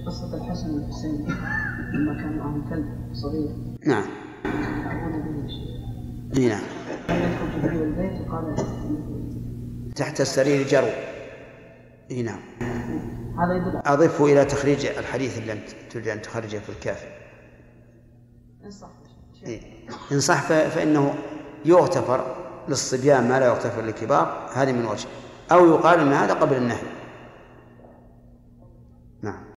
قصة الحسن والحسين لما كان معهم كلب صغير. نعم. نعم. يدخل جبريل البيت وقال تحت السرير جرو. نعم. هذا يدل. أضفه إلى تخريج الحديث اللي أنت تريد أن تخرجه في الكافي. إن صح فإنه يغتفر للصبيان ما لا يغتفر للكبار، هذه من وجه، أو يقال أن هذا قبل النهي. نعم.